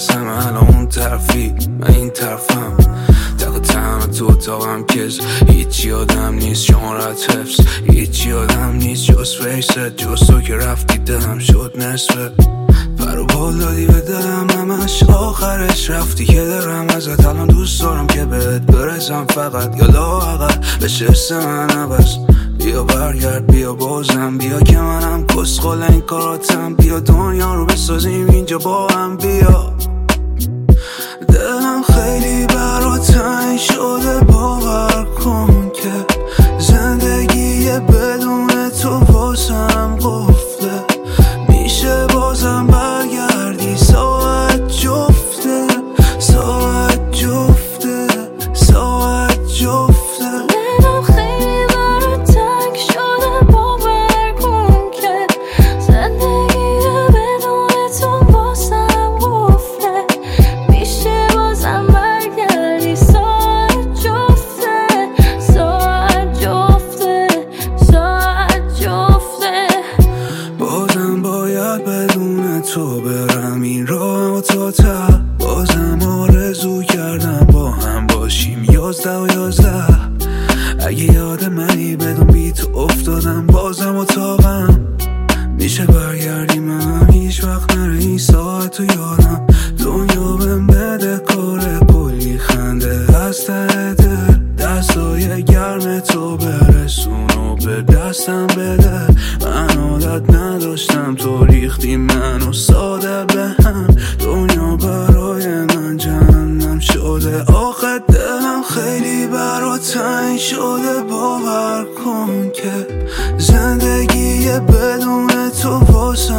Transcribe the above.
همه الان اون طرفی، من این طرفم. تق تنها تو اتاقم کز هیچی آدم نیست، شمارت حفظ هیچی آدم نیست جز فیست، جز تو که رفتی دلم شد نصفه. پر و بال دادی به دلم همش، آخرش رفتی که دارم ازت. الان دوست دارم که بهت برسم فقط، یا لااقل به شست من عوض. بیا برگرد بیا بازم، بیا که منم کسخل این کاراتم. بیا دنیا رو بسازیم اینجا با هم، بیا. دلم خیلی برات تنگ شده، باور کن که زندگی بدون تو واسم قفله. میشه بازم برگردی، ساعت جفته، ساعت جفته، ساعت جفته. دلم خیلی برات تنگ شده، باور کن که زندگی بدون تو واسم قفله. میشه بازم برگردی، ساعت جفته، ساعت جفته، ساعت جفته. بازم باید بدون تو برم این راه تا ته. بازم آرزو کردم با هم باشیم 11 و 11. اگه یاد منی بدون بی تو افتادم بازم اتاقم. میشه برگردی من هیچ وقت نره این ساعت و یادم. دنیا بهم بده کار کلی خنده از ته دل. دستای گرم تو برسون و به دستم بده. من عادت نداشتم تو ریختی منو ساده به هم. دنیا برای من جهنم شده، آخه دلم خیلی برات تنگ شده. باور کن که زندگی بدون تو واسم